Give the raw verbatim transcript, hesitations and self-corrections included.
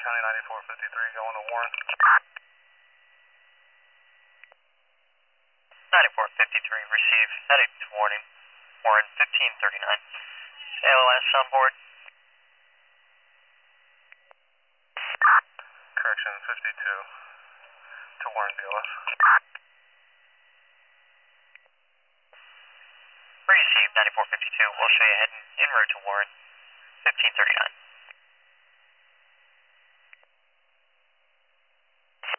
County ninety-four fifty-three going to Warren. ninety-four fifty-three, receive, heading to warning, Warren fifteen thirty-nine. A L S on board. Correction fifty-two to Warren D L S. Receive ninety-four fifty-two, we'll show you heading en route to Warren fifteen thirty-nine.